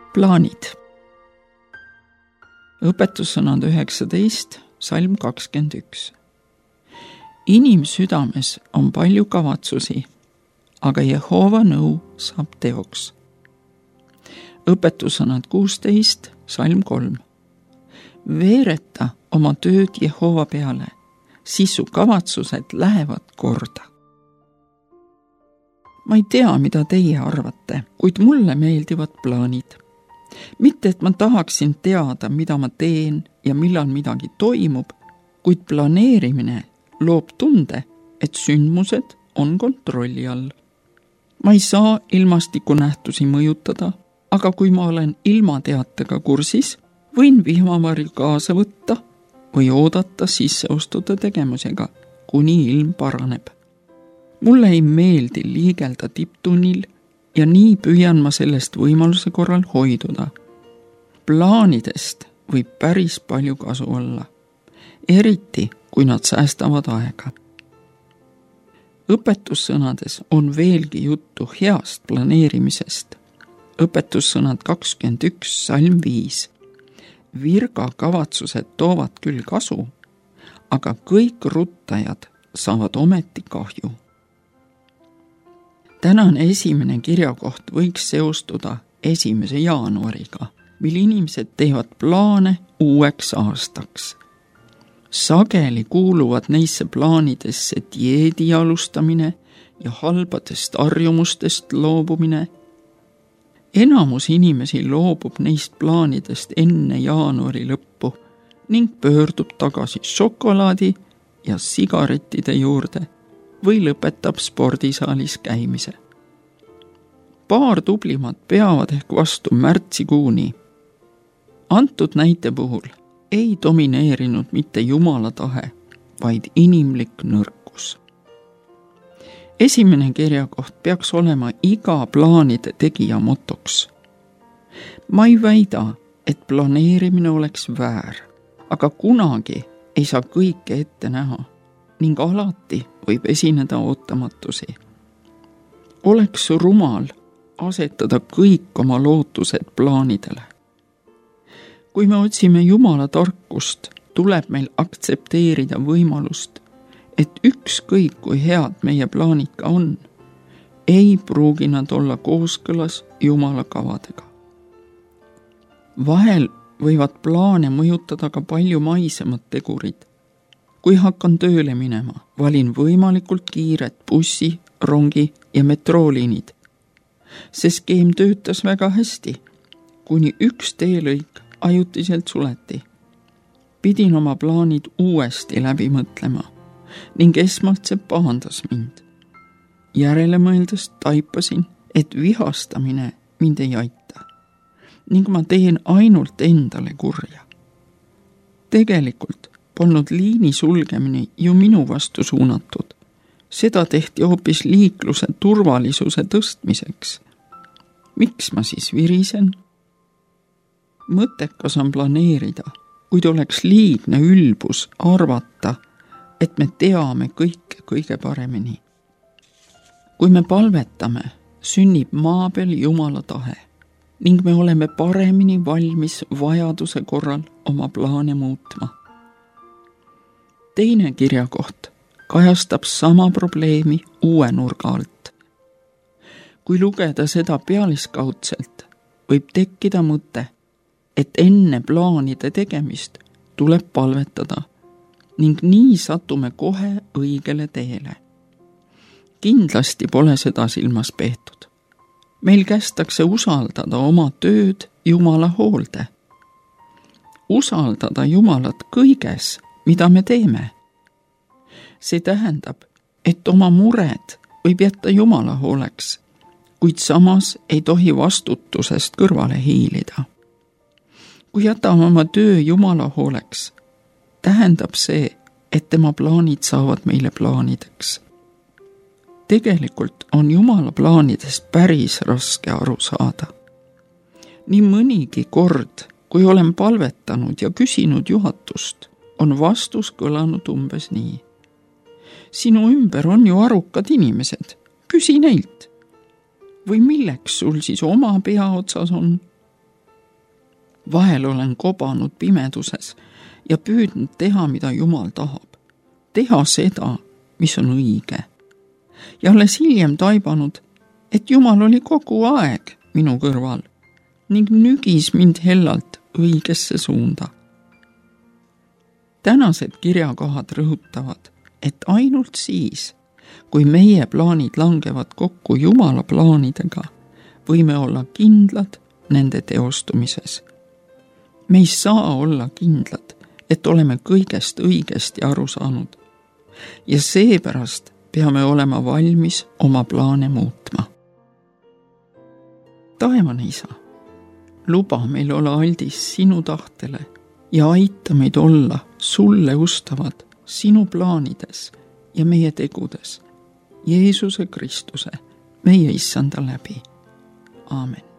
Plaanid. Õpetussõnad 19, salm 21. Inimsüdames on palju kavatsusi, aga Jehova nõu saab teoks. Õpetussõnad 16, salm 3. Veereta oma tööd Jehova peale, siis su kavatsused lähevad korda. Ma ei tea, mida teie arvate, kuid mulle meeldivad plaanid. Mitte, et ma tahaksin teada, mida ma teen ja millal midagi toimub, kuid planeerimine loob tunde, et sündmused on kontrolli all. Ma ei saa ilmastikunähtusi mõjutada, aga kui ma olen ilmateatega kursis, võin vihmavarju kaasa võtta või oodata sisseostude tegemisega, kuni ilm paraneb. Mulle ei meeldi liigelda tipptunnil ja nii püüan ma sellest võimaluse korral hoiduda. Plaanidest võib päris palju kasu olla, eriti kui nad säästavad aega. Õpetussõnades on veelgi juttu heast planeerimisest. Õpetussõnad 21, salm 5. Virga kavatsused toovad küll kasu, aga kõik ruttajad saavad ometi kahju. Tänane esimene kirjakoht võiks seostuda 1. jaanuariga, mil inimesed teevad plaane uueks aastaks. Sageli kuuluvad neisse plaanidesse dieedi alustamine ja halbadest harjumustest loobumine. Enamus inimesi loobub neist plaanidest enne jaanuari lõppu ning pöördub tagasi šokolaadi ja sigarettide juurde või lõpetab spordisaalis käimise. Paar tublimat peavad ehk vastu märtsikuuni. Antud näite puhul ei domineerinud mitte Jumala tahe, vaid inimlik nõrkus. Esimene kirjakoht peaks olema iga plaanide tegija motoks. Ma ei väida, et planeerimine oleks väär, aga kunagi ei saa kõike ette näha ning alati võib esineda ootamatusi. Oleks rumal asetada kõik oma lootused plaanidele. Kui me otsime Jumala tarkust, tuleb meil aktsepteerida võimalust, et ükskõik kui head meie plaanid ka on, ei pruugi nad olla kooskõlas Jumala kavadega. Vahel võivad plaane mõjutada ka palju maisemad tegurid. Kui hakkan tööle minema, valin võimalikult kiiret bussi, rongi ja metrooliinid. See skeem töötas väga hästi, kuni üks teelõik ajutiselt suleti. Pidin oma plaanid uuesti läbi mõtlema ning esmalt see pahandas mind. Järele mõeldes taipasin, et vihastamine mind ei aita ning ma teen ainult endale kurja. Tegelikult polnud liini sulgemine ju minu vastu suunatud. Seda tehti hoopis liikluse turvalisuse tõstmiseks. Miks ma siis virisen? Mõttekas on planeerida, kuid oleks liigne ülbus arvata, et me teame kõike kõige paremini. Kui me palvetame, sünnib maa peal Jumala tahe ning me oleme paremini valmis vajaduse korral oma plaane muutma. Teine kirjakoht kajastab sama probleemi uue nurga alt. Kui lugeda seda pealiskaudselt, võib tekkida mõte, et enne plaanide tegemist tuleb palvetada ning nii satume kohe õigele teele. Kindlasti pole seda silmas peetud. Meil kästakse usaldada oma tööd Jumala hoolde. Usaldada Jumalat kõiges, mida me teeme. See tähendab, et oma mured võib jätta Jumala hooleks, kuid samas ei tohi vastutusest kõrvale hiilida. Kui jätame oma töö Jumala hooleks, tähendab see, et tema plaanid saavad meile plaanideks. Tegelikult on Jumala plaanidest päris raske aru saada. Nii mõnigi kord, kui olen palvetanud ja küsinud juhatust, on vastus kõlanud umbes nii. Sinu ümber on ju arukad inimesed, küsi neilt. Või milleks sul siis oma pea otsas on? Vahel olen kobanud pimeduses ja püüdnud teha, mida Jumal tahab. Teha seda, mis on õige. Ja alles hiljem taibanud, et Jumal oli kogu aeg minu kõrval ning nügis mind hellalt õigesse suunda. Tänased kirjakohad rõhutavad, et ainult siis, kui meie plaanid langevad kokku Jumala plaanidega, võime olla kindlad nende teostumises. Me ei saa olla kindlad, et oleme kõigest õigesti aru saanud ja seepärast peame olema valmis oma plaane muutma. Taevane Isa, luba meil olla aldis sinu tahtele ja aita meid olla sulle ustavad sinu plaanides ja meie tegudes, Jeesuse Kristuse, meie Issanda läbi. Aamen.